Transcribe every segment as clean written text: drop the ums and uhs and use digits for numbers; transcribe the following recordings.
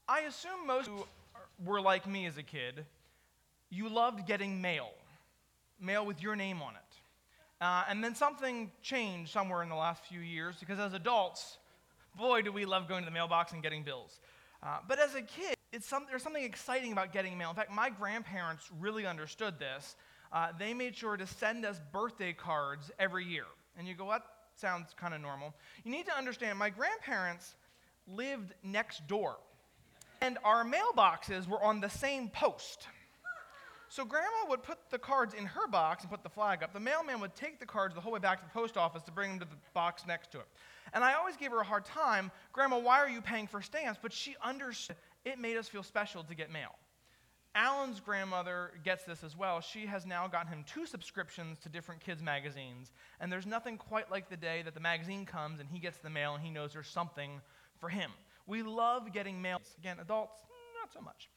I assume most who were like me as a kid, you loved getting mail with your name on it. And then something changed somewhere in the last few years because as adults, boy, do we love going to the mailbox and getting bills. But as a kid, there's something exciting about getting mail. In fact, my grandparents really understood this. They made sure to send us birthday cards every year. And you go, that sounds kind of normal. You need to understand, my grandparents lived next door. And our mailboxes were on the same post. So Grandma would put the cards in her box and put the flag up. The mailman would take the cards the whole way back to the post office to bring them to the box next to it. And I always gave her a hard time, Grandma, why are you paying for stamps? But she understood it made us feel special to get mail. Alan's grandmother gets this as well. She has now gotten him 2 subscriptions to different kids' magazines. And there's nothing quite like the day that the magazine comes and he gets the mail and he knows there's something for him. We love getting mail. Again, adults, not so much.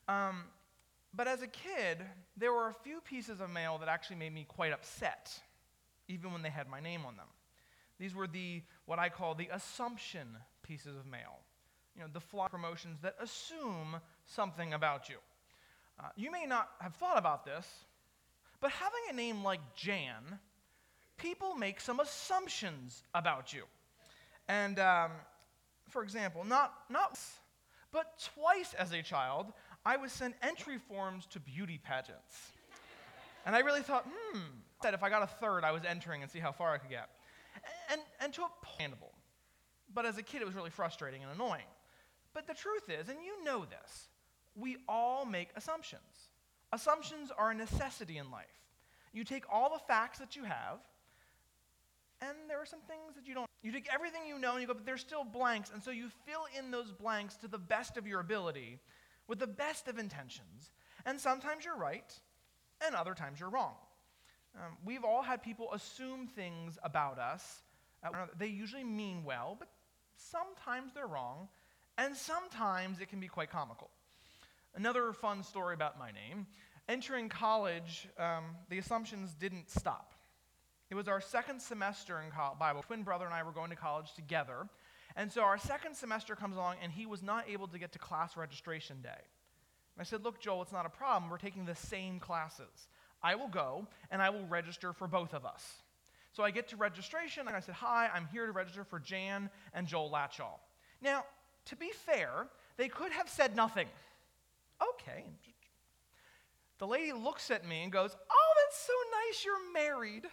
But as a kid, there were a few pieces of mail that actually made me quite upset, even when they had my name on them. These were what I call the assumption pieces of mail. The fly promotions that assume something about you. You may not have thought about this, but having a name like Jan, people make some assumptions about you. And for example, not once, but twice as a child, I was sent entry forms to beauty pageants. And I really thought, that if I got a third, I was entering and see how far I could get. And to a point, but as a kid, it was really frustrating and annoying. But the truth is, and you know this, we all make assumptions. Assumptions are a necessity in life. You take all the facts that you have, and there are some things that you don't. You take everything you know and you go, but there's still blanks, and so you fill in those blanks to the best of your ability with the best of intentions. And sometimes you're right, and other times you're wrong. We've all had people assume things about us. They usually mean well, but sometimes they're wrong, and sometimes it can be quite comical. Another fun story about my name. Entering college, the assumptions didn't stop. It was our second semester in Bible. Twin brother and I were going to college together. And so our second semester comes along, and he was not able to get to class registration day. And I said, look, Joel, it's not a problem. We're taking the same classes. I will go, and I will register for both of us. So I get to registration, and I said, hi, I'm here to register for Jan and Joel Latchall. Now, to be fair, they could have said nothing. Okay. The lady looks at me and goes, oh, that's so nice, you're married.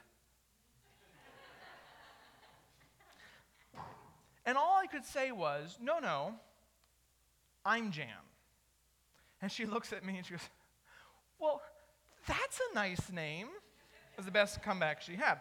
And all I could say was, no, I'm Jan. And she looks at me and she goes, well, that's a nice name. It was the best comeback she had.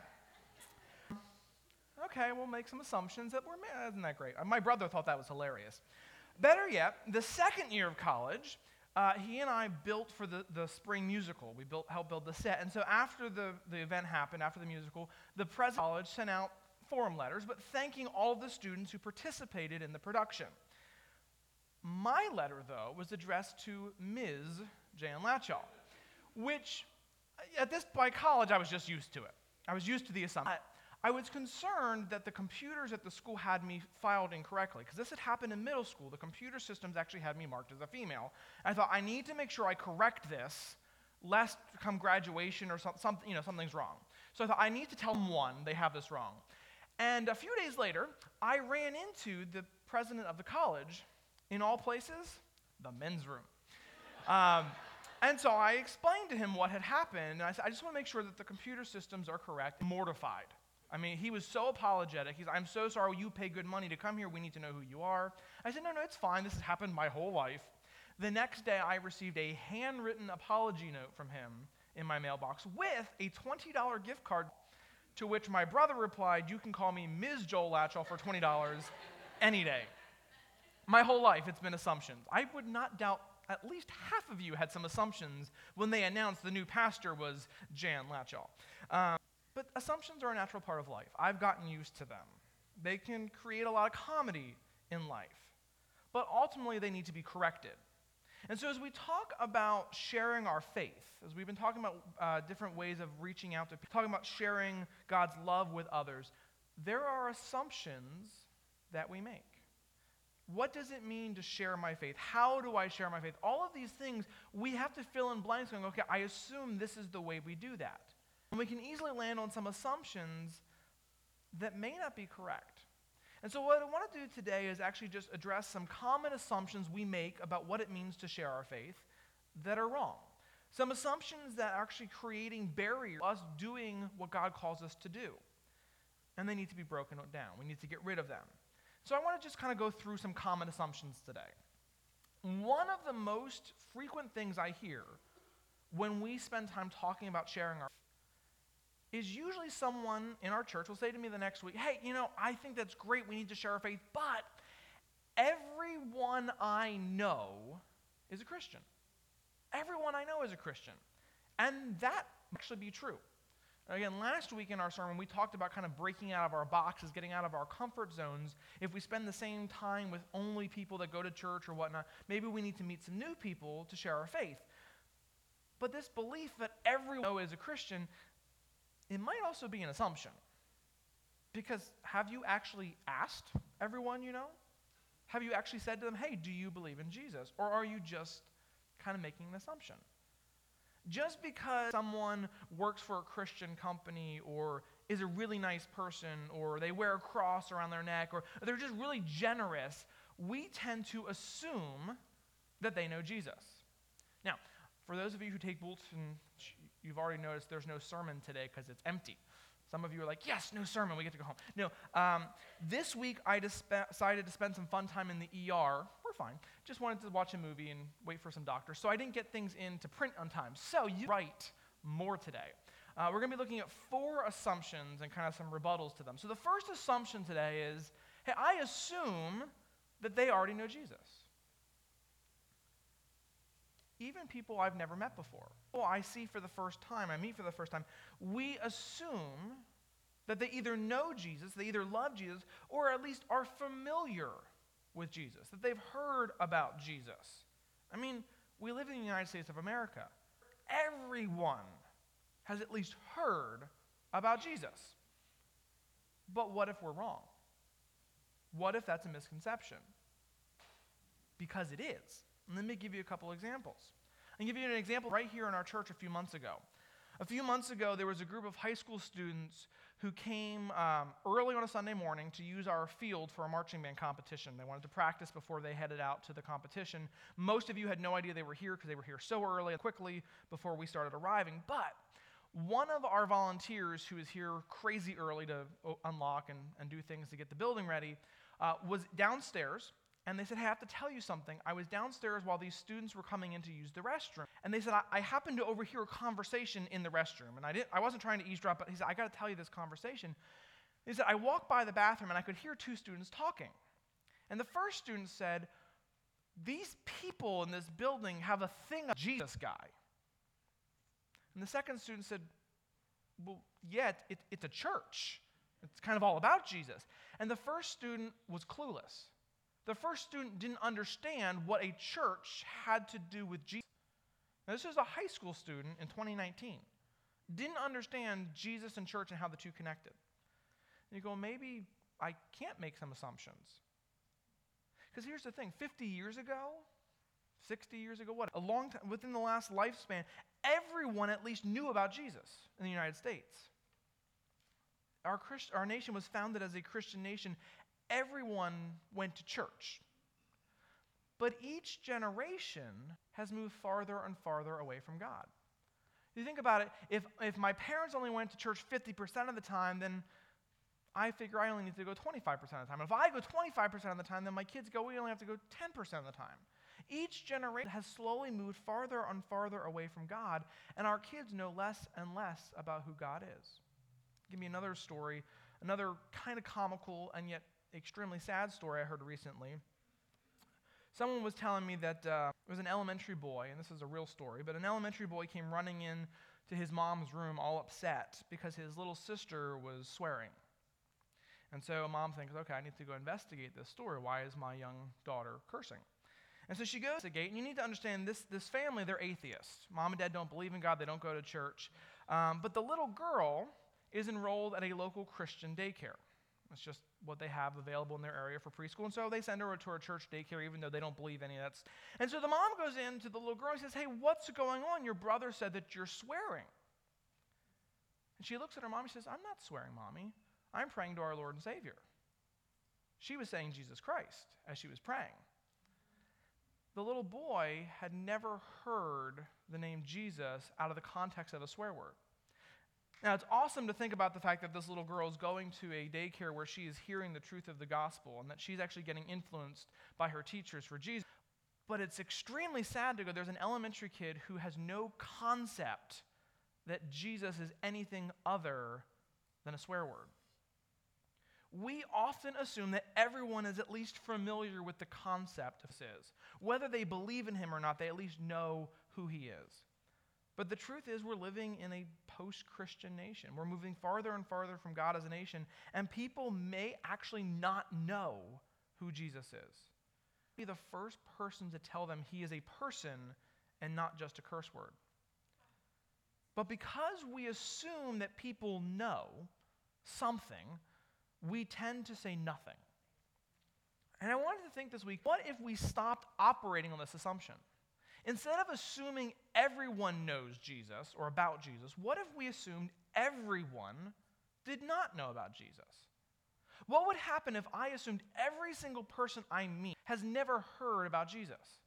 Okay, we'll make some assumptions that we're married. Isn't that great? My brother thought that was hilarious. Better yet, the second year of college, he and I built for the spring musical. We helped build the set. And so after the event happened, after the musical, the president of the college sent out forum letters, but thanking all of the students who participated in the production. My letter, though, was addressed to Ms. Jan Latchall, which, by college, I was just used to it. I was used to the assumption. I was concerned that the computers at the school had me filed incorrectly, because this had happened in middle school. The computer systems actually had me marked as a female. I thought, I need to make sure I correct this, lest come graduation or something's wrong. So I thought, I need to tell them they have this wrong. And a few days later, I ran into the president of the college, in all places, the men's room. And so I explained to him what had happened, and I said, I just want to make sure that the computer systems are correct. Mortified. I mean, he was so apologetic. He's, I'm so sorry, you pay good money to come here, we need to know who you are. I said, no, it's fine, this has happened my whole life. The next day, I received a handwritten apology note from him in my mailbox with a $20 gift card, to which my brother replied, you can call me Ms. Joel Latchall for $20 any day. My whole life, it's been assumptions. I would not doubt at least half of you had some assumptions when they announced the new pastor was Jan Latchall. But assumptions are a natural part of life. I've gotten used to them. They can create a lot of comedy in life. But ultimately, they need to be corrected. And so as we talk about sharing our faith, as we've been talking about different ways of reaching out to people, talking about sharing God's love with others, there are assumptions that we make. What does it mean to share my faith? How do I share my faith? All of these things, we have to fill in blanks going, okay, I assume this is the way we do that. And we can easily land on some assumptions that may not be correct. And so what I want to do today is actually just address some common assumptions we make about what it means to share our faith that are wrong. Some assumptions that are actually creating barriers to us doing what God calls us to do. And they need to be broken down. We need to get rid of them. So I want to just kind of go through some common assumptions today. One of the most frequent things I hear when we spend time talking about sharing our faith is usually someone in our church will say to me the next week, hey, I think that's great, we need to share our faith, but everyone I know is a Christian. Everyone I know is a Christian. And that might actually be true. Again, last week in our sermon, we talked about kind of breaking out of our boxes, getting out of our comfort zones. If we spend the same time with only people that go to church or whatnot, maybe we need to meet some new people to share our faith. But this belief that everyone is a Christian, it might also be an assumption. Because have you actually asked everyone you know? Have you actually said to them, hey, do you believe in Jesus? Or are you just kind of making an assumption? Just because someone works for a Christian company or is a really nice person or they wear a cross around their neck or they're just really generous, we tend to assume that they know Jesus. Now, for those of you who take Bulletin, you've already noticed there's no sermon today because it's empty. Some of you are like, yes, no sermon, we get to go home. No, this week I decided to spend some fun time in the ER. We're fine. Just wanted to watch a movie and wait for some doctors. So I didn't get things in to print on time. So you write more today. We're going to be looking at 4 assumptions and kind of some rebuttals to them. So the first assumption today is, hey, I assume that they already know Jesus. Even people I've never met before. I see for the first time, I meet for the first time, we assume that they either know Jesus, they either love Jesus, or at least are familiar with Jesus, that they've heard about Jesus. I mean, we live in the United States of America. Everyone has at least heard about Jesus. But what if we're wrong? What if that's a misconception? Because it is. Let me give you a couple examples. I'll give you an example right here in our church a few months ago. A few months ago, there was a group of high school students who came early on a Sunday morning to use our field for a marching band competition. They wanted to practice before they headed out to the competition. Most of you had no idea they were here because they were here so early and quickly before we started arriving. But one of our volunteers who was here crazy early to unlock and do things to get the building ready was downstairs. And they said, hey, I have to tell you something. I was downstairs while these students were coming in to use the restroom. And they said, I happened to overhear a conversation in the restroom. And I wasn't trying to eavesdrop, but he said, I got to tell you this conversation. He said, I walked by the bathroom and I could hear 2 students talking. And the first student said, these people in this building have a thing of Jesus guy. And the second student said, well, yeah, it's a church. It's kind of all about Jesus. And the first student was clueless. The first student didn't understand what a church had to do with Jesus. Now, this is a high school student in 2019. Didn't understand Jesus and church and how the two connected. And you go, maybe I can't make some assumptions. Because here's the thing, 50 years ago, 60 years ago, a long time, within the last lifespan, everyone at least knew about Jesus in the United States. Our nation was founded as a Christian nation. Everyone went to church. But each generation has moved farther and farther away from God. You think about it, if my parents only went to church 50% of the time, then I figure I only need to go 25% of the time. If I go 25% of the time, then my kids go, we only have to go 10% of the time. Each generation has slowly moved farther and farther away from God, and our kids know less and less about who God is. Give me another story, another kind of comical and yet extremely sad story I heard recently. Someone was telling me that it was an elementary boy, and this is a real story, but an elementary boy came running in to his mom's room all upset because his little sister was swearing. And so mom thinks, okay, I need to go investigate this story. Why is my young daughter cursing? And so she goes to the gate, and you need to understand this family, they're atheists. Mom and dad don't believe in God. They don't go to church. But the little girl is enrolled at a local Christian daycare. It's just what they have available in their area for preschool. And so they send her to a church daycare even though they don't believe any of that. And so the mom goes in to the little girl and says, "Hey, what's going on? Your brother said that you're swearing." And she looks at her mom and says, "I'm not swearing, Mommy. I'm praying to our Lord and Savior." She was saying Jesus Christ as she was praying. The little boy had never heard the name Jesus out of the context of a swear word. Now, it's awesome to think about the fact that this little girl is going to a daycare where she is hearing the truth of the gospel and that she's actually getting influenced by her teachers for Jesus. But it's extremely sad to go, there's an elementary kid who has no concept that Jesus is anything other than a swear word. We often assume that everyone is at least familiar with the concept of this. Whether they believe in him or not, they at least know who he is. But the truth is, we're living in a post-Christian nation. We're moving farther and farther from God as a nation, and people may actually not know who Jesus is. Be the first person to tell them he is a person and not just a curse word. But because we assume that people know something, we tend to say nothing. And I wanted to think this week, what if we stopped operating on this assumption? Instead of assuming everyone knows Jesus or about Jesus, what if we assumed everyone did not know about Jesus? What would happen if I assumed every single person I meet has never heard about Jesus?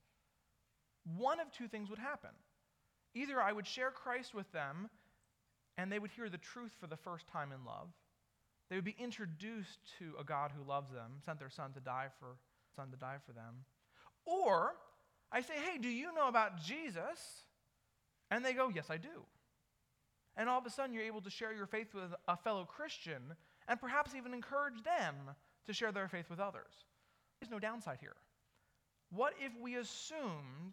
One of two things would happen. Either I would share Christ with them and they would hear the truth for the first time in love. They would be introduced to a God who loves them, sent their son to die for them. Or I say, "Hey, do you know about Jesus?" And they go, "Yes, I do." And all of a sudden, you're able to share your faith with a fellow Christian and perhaps even encourage them to share their faith with others. There's no downside here. What if we assumed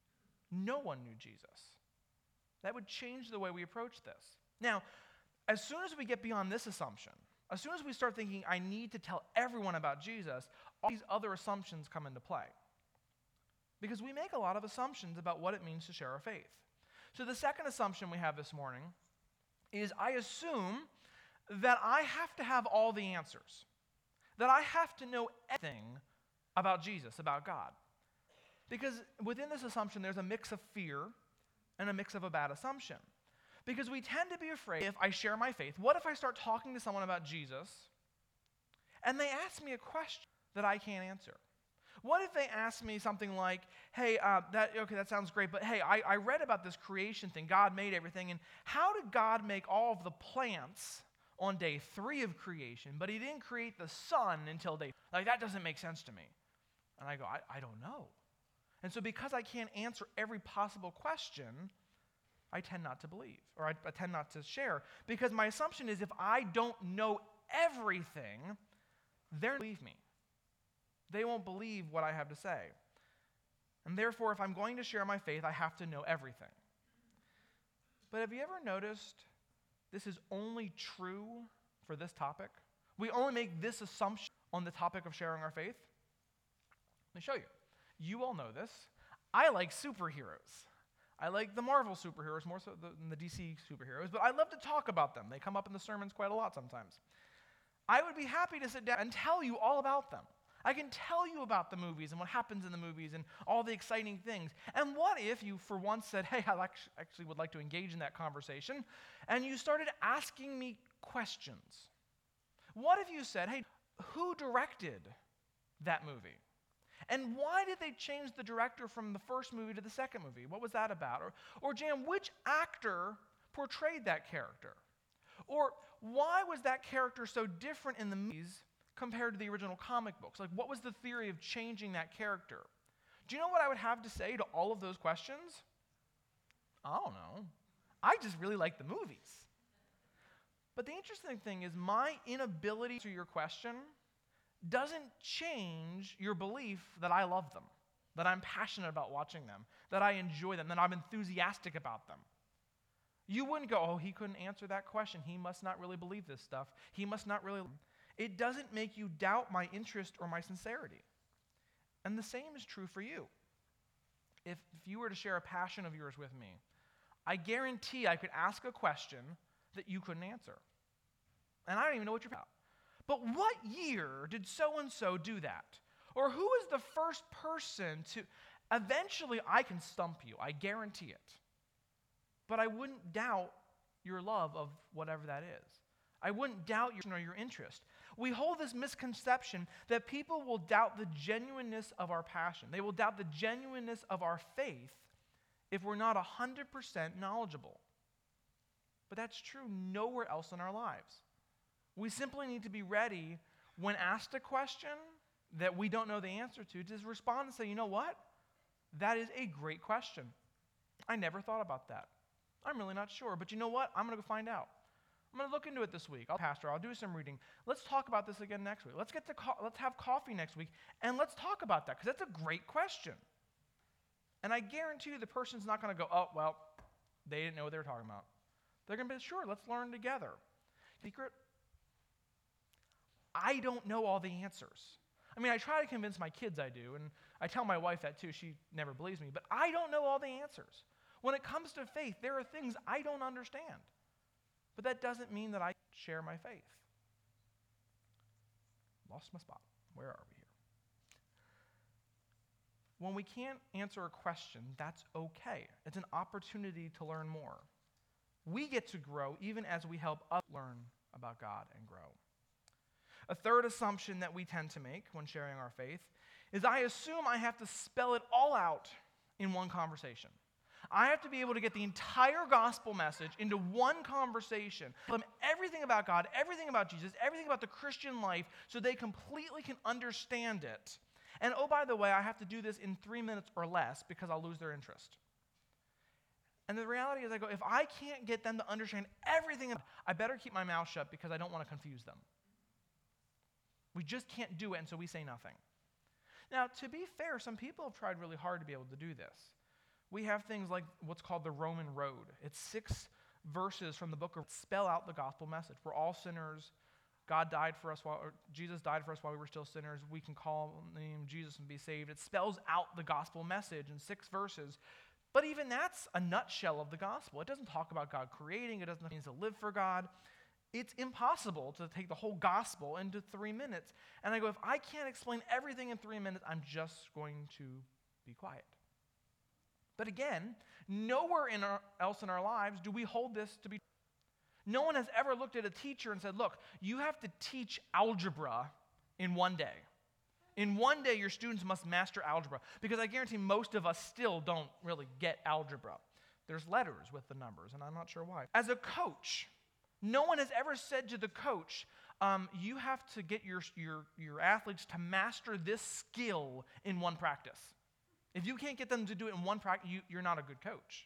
no one knew Jesus? That would change the way we approach this. Now, as soon as we get beyond this assumption, as soon as we start thinking, I need to tell everyone about Jesus, all these other assumptions come into play. Because we make a lot of assumptions about what it means to share our faith. So the second assumption we have this morning is I assume that I have to have all the answers, that I have to know everything about Jesus, about God. Because within this assumption, there's a mix of fear and a mix of a bad assumption. Because we tend to be afraid if I share my faith, what if I start talking to someone about Jesus and they ask me a question that I can't answer? What if they ask me something like, "Hey, that sounds great, but hey, I read about this creation thing. God made everything, and how did God make all of the plants on day 3 of creation, but he didn't create the sun until day... that doesn't make sense to me." And I go, I don't know. And so because I can't answer every possible question, I tend not to believe, or I tend not to share, because my assumption is if I don't know everything, they're not going to believe me. They won't believe what I have to say. And therefore, if I'm going to share my faith, I have to know everything. But have you ever noticed this is only true for this topic? We only make this assumption on the topic of sharing our faith. Let me show you. You all know this. I like superheroes. I like the Marvel superheroes more so than the DC superheroes, but I love to talk about them. They come up in the sermons quite a lot sometimes. I would be happy to sit down and tell you all about them. I can tell you about the movies and what happens in the movies and all the exciting things. And what if you for once said, "Hey, I actually would like to engage in that conversation," and you started asking me questions? What if you said, "Hey, who directed that movie? And why did they change the director from the first movie to the second movie? What was that about?" Or Jan, which actor portrayed that character? Or why was that character so different in the movies compared to the original comic books? What was the theory of changing that character? Do you know what I would have to say to all of those questions? I don't know. I just really like the movies. But the interesting thing is my inability to answer your question doesn't change your belief that I love them, that I'm passionate about watching them, that I enjoy them, that I'm enthusiastic about them. You wouldn't go, "Oh, he couldn't answer that question. He must not really believe this stuff. He must not really..." It doesn't make you doubt my interest or my sincerity. And the same is true for you. If you were to share a passion of yours with me, I guarantee I could ask a question that you couldn't answer. And I don't even know what you're about. but what year did so-and-so do that? Or who is the first person to, eventually I can stump you, I guarantee it. But I wouldn't doubt your love of whatever that is. I wouldn't doubt your interest. We hold this misconception that people will doubt the genuineness of our passion. They will doubt the genuineness of our faith if we're not 100% knowledgeable. But that's true nowhere else in our lives. We simply need to be ready when asked a question that we don't know the answer to respond and say, you know what? That is a great question. I never thought about that. I'm really not sure, but you know what? I'm going to go find out. I'm going to look into it this week. I'll do some reading. Let's talk about this again next week. Let's have coffee next week, and let's talk about that, because that's a great question. And I guarantee you the person's not going to go, oh, well, they didn't know what they were talking about. They're going to be, sure, let's learn together. Secret, I don't know all the answers. I mean, I try to convince my kids I do, and I tell my wife that too. She never believes me, but I don't know all the answers. When it comes to faith, there are things I don't understand. But that doesn't mean that I share my faith. Lost my spot. Where are we here? When we can't answer a question, that's okay. It's an opportunity to learn more. We get to grow even as we help others learn about God and grow. A third assumption that we tend to make when sharing our faith is I assume I have to spell it all out in one conversation. I have to be able to get the entire gospel message into one conversation, tell them everything about God, everything about Jesus, everything about the Christian life, so they completely can understand it. And oh, by the way, I have to do this in 3 minutes or less because I'll lose their interest. And the reality is I go, if I can't get them to understand everything, I better keep my mouth shut because I don't want to confuse them. We just can't do it, and so we say nothing. Now, to be fair, some people have tried really hard to be able to do this. We have things like what's called the Roman Road. It's 6 verses from the book of spell out the gospel message. We're all sinners. Jesus died for us while we were still sinners. We can call on the name of Jesus and be saved. It spells out the gospel message in 6 verses. But even that's a nutshell of the gospel. It doesn't talk about God creating. It doesn't mean to live for God. It's impossible to take the whole gospel into 3 minutes. And I go, if I can't explain everything in 3 minutes, I'm just going to be quiet. But again, nowhere else in our lives do we hold this to be. No one has ever looked at a teacher and said, look, you have to teach algebra in 1 day. In 1 day, your students must master algebra. Because I guarantee most of us still don't really get algebra. There's letters with the numbers, and I'm not sure why. As a coach, no one has ever said to the coach, you have to get your athletes to master this skill in 1 practice. If you can't get them to do it in 1 practice, you're not a good coach.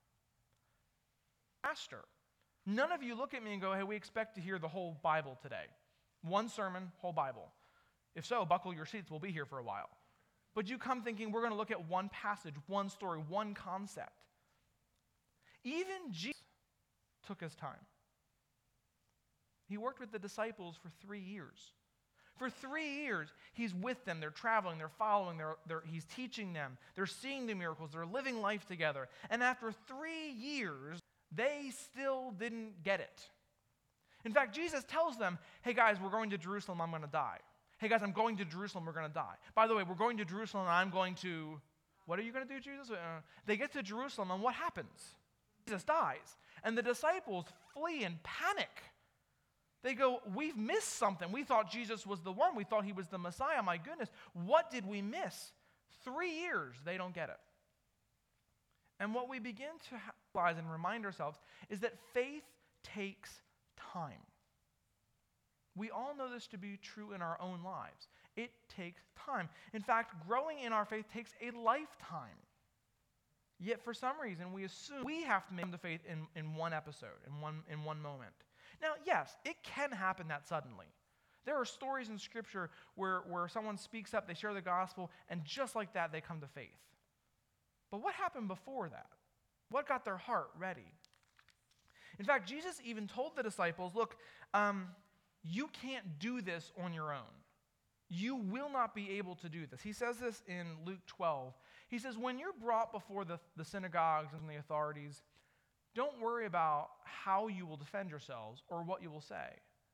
Pastor, none of you look at me and go, hey, we expect to hear the whole Bible today. 1 sermon, whole Bible. If so, buckle your seats, we'll be here for a while. But you come thinking we're going to look at 1 passage, 1 story, 1 concept. Even Jesus took his time. He worked with the disciples for 3 years. For 3 years, he's with them. They're traveling, they're following, he's teaching them. They're seeing the miracles. They're living life together. And after 3 years, they still didn't get it. In fact, Jesus tells them, hey guys, we're going to Jerusalem, I'm going to die. Hey guys, I'm going to Jerusalem, we're going to die. By the way, we're going to Jerusalem, and I'm going to, what are you going to do, Jesus? They get to Jerusalem, and what happens? Jesus dies. And the disciples flee in panic. They go, we've missed something. We thought Jesus was the one. We thought he was the Messiah. My goodness, what did we miss? 3 years, they don't get it. And what we begin to realize and remind ourselves is that faith takes time. We all know this to be true in our own lives. It takes time. In fact, growing in our faith takes a lifetime. Yet for some reason, we assume we have to make the faith in 1 episode, in one moment. Now, yes, it can happen that suddenly. There are stories in Scripture where someone speaks up, they share the gospel, and just like that, they come to faith. But what happened before that? What got their heart ready? In fact, Jesus even told the disciples, look, you can't do this on your own. You will not be able to do this. He says this in Luke 12. He says, when you're brought before the synagogues and the authorities, don't worry about how you will defend yourselves or what you will say.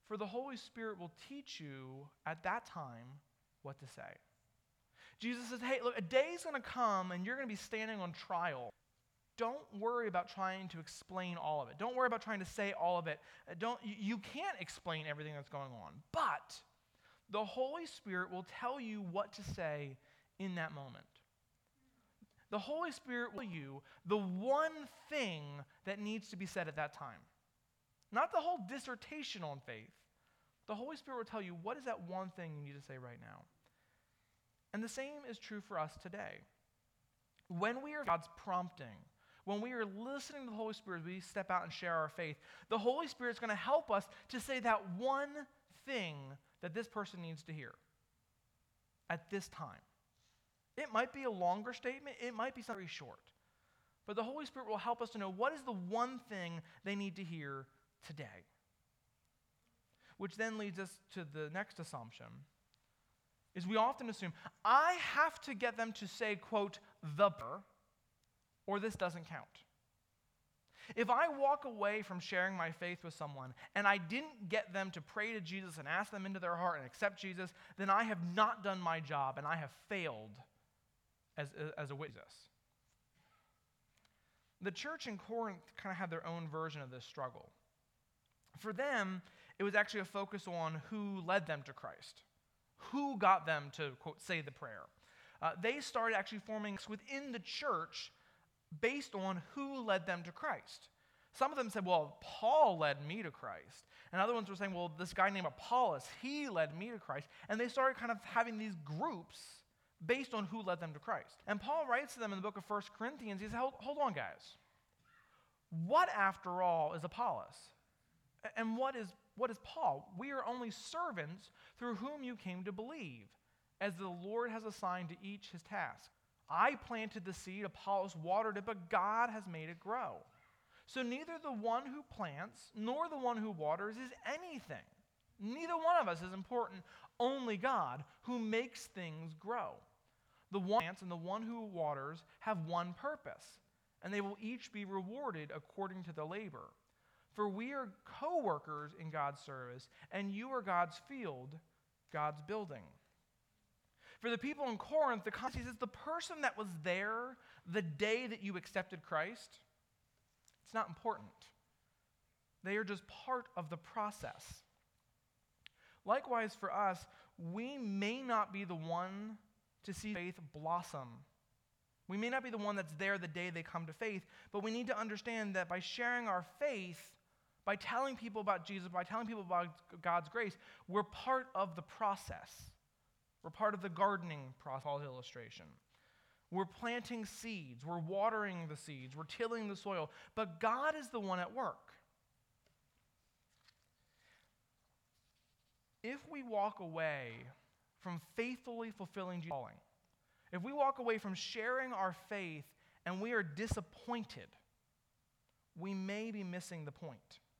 For the Holy Spirit will teach you at that time what to say. Jesus says, hey, look, a day's going to come and you're going to be standing on trial. Don't worry about trying to explain all of it. Don't worry about trying to say all of it. You can't explain everything that's going on. But the Holy Spirit will tell you what to say in that moment. The Holy Spirit will tell you the one thing that needs to be said at that time. Not the whole dissertation on faith. The Holy Spirit will tell you what is that one thing you need to say right now. And the same is true for us today. When we are God's prompting, when we are listening to the Holy Spirit as we step out and share our faith, the Holy Spirit is going to help us to say that one thing that this person needs to hear at this time. It might be a longer statement. It might be something very short. But the Holy Spirit will help us to know what is the one thing they need to hear today. Which then leads us to the next assumption, is we often assume, I have to get them to say, quote, the prayer, or this doesn't count. If I walk away from sharing my faith with someone and I didn't get them to pray to Jesus and ask them into their heart and accept Jesus, then I have not done my job and I have failed as a witness. The church in Corinth kind of had their own version of this struggle. For them, it was actually a focus on who led them to Christ, who got them to, quote, say the prayer. They started actually forming within the church based on who led them to Christ. Some of them said, well, Paul led me to Christ. And other ones were saying, well, this guy named Apollos, he led me to Christ. And they started kind of having these groups based on who led them to Christ. And Paul writes to them in the book of 1 Corinthians, he says, hold on, guys. What, after all, is Apollos? And what is Paul? We are only servants through whom you came to believe, as the Lord has assigned to each his task. I planted the seed, Apollos watered it, but God has made it grow. So neither the one who plants nor the one who waters is anything. Neither one of us is important, only God who makes things grow. The one who plants and the one who waters have one purpose, and they will each be rewarded according to their labor. For we are co-workers in God's service, and you are God's field, God's building. For the people in Corinth, the context is the person that was there the day that you accepted Christ, it's not important. They are just part of the process. Likewise for us, we may not be the one to see faith blossom. We may not be the one that's there the day they come to faith, but we need to understand that by sharing our faith, by telling people about Jesus, by telling people about God's grace, we're part of the process. We're part of the gardening process, illustration. We're planting seeds. We're watering the seeds. We're tilling the soil. But God is the one at work. If we walk away from faithfully fulfilling Jesus' calling, if we walk away from sharing our faith and we are disappointed, we may be missing the point.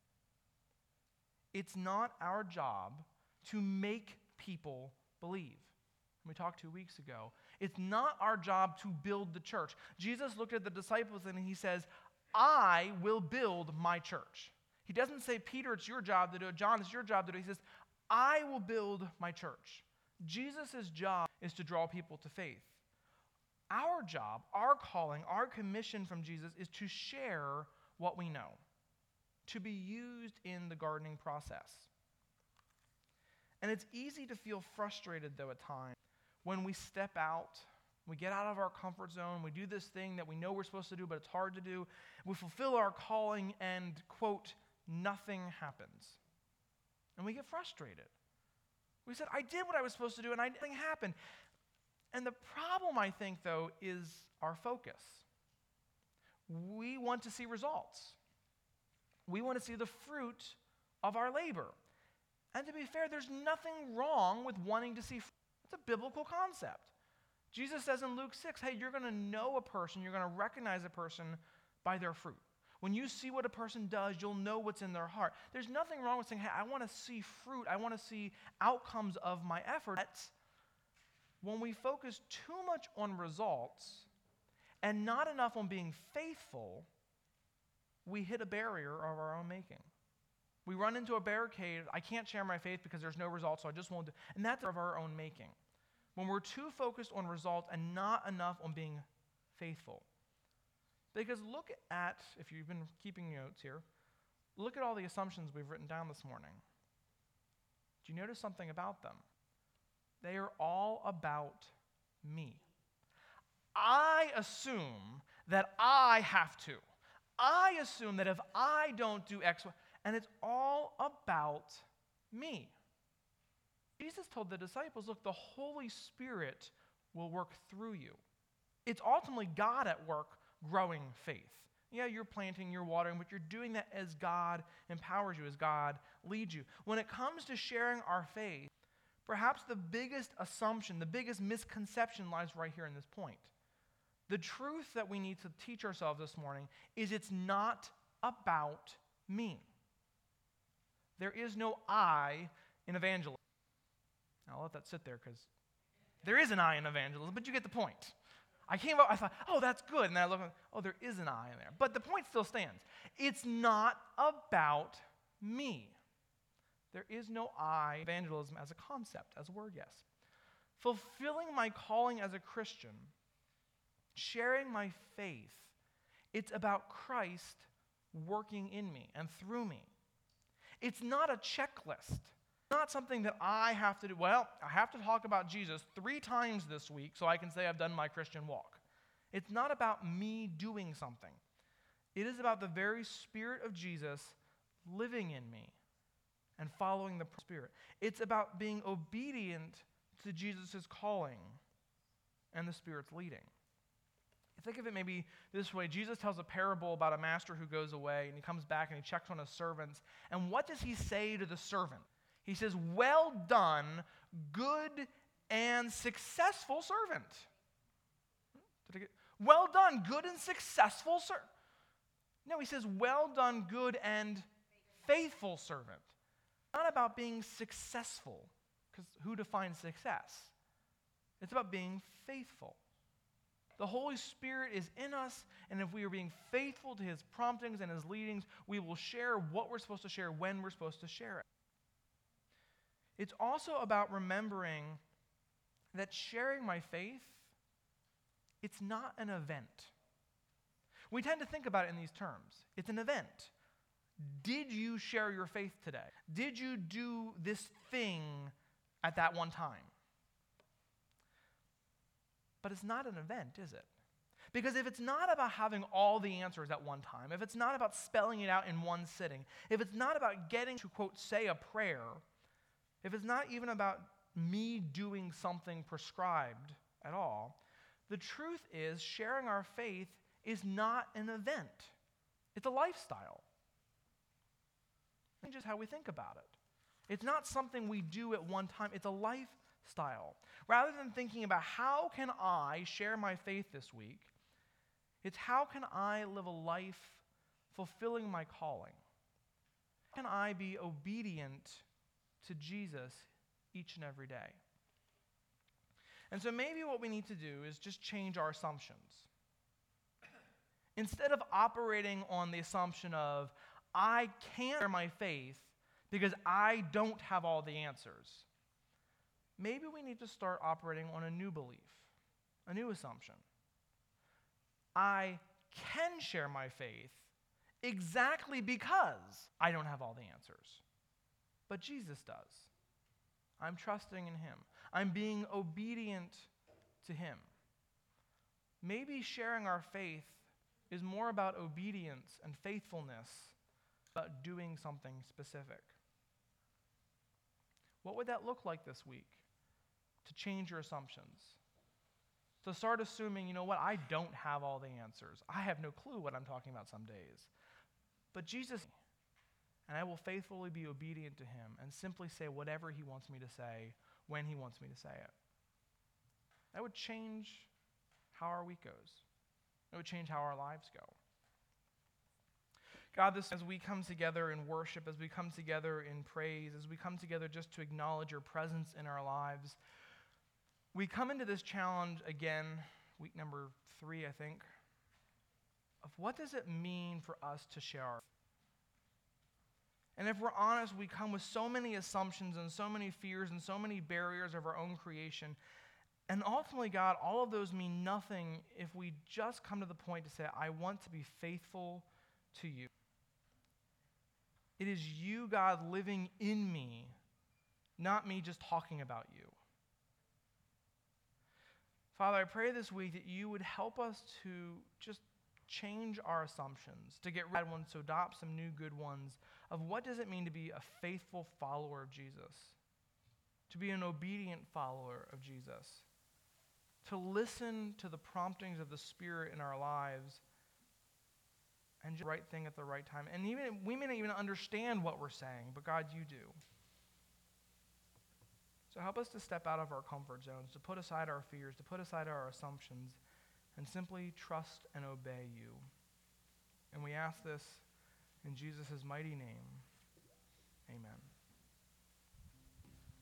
It's not our job to make people believe. We talked 2 weeks ago. It's not our job to build the church. Jesus looked at the disciples and he says, I will build my church. He doesn't say, Peter, it's your job to do it. John, it's your job to do it. He says, I will build my church. Jesus' job is to draw people to faith. Our job, our calling, our commission from Jesus is to share what we know, to be used in the gardening process. And it's easy to feel frustrated, though, at times when we step out, we get out of our comfort zone, we do this thing that we know we're supposed to do, but it's hard to do. We fulfill our calling and, quote, nothing happens. And we get frustrated. We said, I did what I was supposed to do, and nothing happened. And the problem, I think, though, is our focus. We want to see results. We want to see the fruit of our labor. And to be fair, there's nothing wrong with wanting to see fruit. It's a biblical concept. Jesus says in Luke 6, hey, you're going to know a person, you're going to recognize a person by their fruit. When you see what a person does, you'll know what's in their heart. There's nothing wrong with saying, hey, I want to see fruit. I want to see outcomes of my effort. But when we focus too much on results and not enough on being faithful, we hit a barrier of our own making. We run into a barricade. I can't share my faith because there's no results, so I just won't do it. And that's of our own making. When we're too focused on results and not enough on being faithful. Because look at, if you've been keeping notes here, look at all the assumptions we've written down this morning. Do you notice something about them? They are all about me. I assume that I have to. I assume that if I don't do X, and it's all about me. Jesus told the disciples, look, the Holy Spirit will work through you. It's ultimately God at work growing faith. Yeah, you're planting, you're watering, but you're doing that as God empowers you, as God leads you. When it comes to sharing our faith, perhaps the biggest assumption, the biggest misconception lies right here in this point. The truth that we need to teach ourselves this morning is it's not about me. There is no I in evangelism. I'll let that sit there because there is an I in evangelism, but you get the point. I thought, oh, that's good. And then I look, oh, there is an I in there. But the point still stands. It's not about me. There is no I. Evangelism as a concept, as a word, yes. Fulfilling my calling as a Christian, sharing my faith, it's about Christ working in me and through me. It's not a checklist. Not something that I have to do. Well, I have to talk about Jesus 3 times this week so I can say I've done my Christian walk. It's not about me doing something. It is about the very Spirit of Jesus living in me and following the Spirit. It's about being obedient to Jesus' calling and the Spirit's leading. Think of it maybe this way. Jesus tells a parable about a master who goes away, and he comes back and he checks on his servants. And what does he say to the servant? He says, well done, good and successful servant. Well done, good and successful servant. No, he says, well done, good and faithful servant. Not about being successful, because who defines success? It's about being faithful. The Holy Spirit is in us, and if we are being faithful to his promptings and his leadings, we will share what we're supposed to share when we're supposed to share it. It's also about remembering that sharing my faith, it's not an event. We tend to think about it in these terms. It's an event. Did you share your faith today? Did you do this thing at that one time? But it's not an event, is it? Because if it's not about having all the answers at one time, if it's not about spelling it out in one sitting, if it's not about getting to, quote, say a prayer, if it's not even about me doing something prescribed at all, the truth is sharing our faith is not an event. It's a lifestyle. It's just how we think about it. It's not something we do at one time. It's a lifestyle. Rather than thinking about how can I share my faith this week, it's how can I live a life fulfilling my calling? How can I be obedient to Jesus each and every day? And so maybe what we need to do is just change our assumptions. Instead of operating on the assumption of, I can't share my faith because I don't have all the answers, maybe we need to start operating on a new belief, a new assumption. I can share my faith exactly because I don't have all the answers. But Jesus does. I'm trusting in him. I'm being obedient to him. Maybe sharing our faith is more about obedience and faithfulness, about doing something specific. What would that look like this week? To change your assumptions. To start assuming, you know what, I don't have all the answers. I have no clue what I'm talking about some days. But Jesus, and I will faithfully be obedient to him and simply say whatever he wants me to say when he wants me to say it. That would change how our week goes. It would change how our lives go. God, as we come together in worship, as we come together in praise, as we come together just to acknowledge your presence in our lives, we come into this challenge again, week number 3, I think, of what does it mean for us to share our faith? And if we're honest, we come with so many assumptions and so many fears and so many barriers of our own creation. And ultimately, God, all of those mean nothing if we just come to the point to say, I want to be faithful to you. It is you, God, living in me, not me just talking about you. Father, I pray this week that you would help us to just change our assumptions, to get rid of ones, to adopt some new good ones of what does it mean to be a faithful follower of Jesus, to be an obedient follower of Jesus, to listen to the promptings of the Spirit in our lives and do the right thing at the right time. And even we may not even understand what we're saying, but God, you do. So help us to step out of our comfort zones, to put aside our fears, to put aside our assumptions, and simply trust and obey you. And we ask this in Jesus' mighty name. Amen.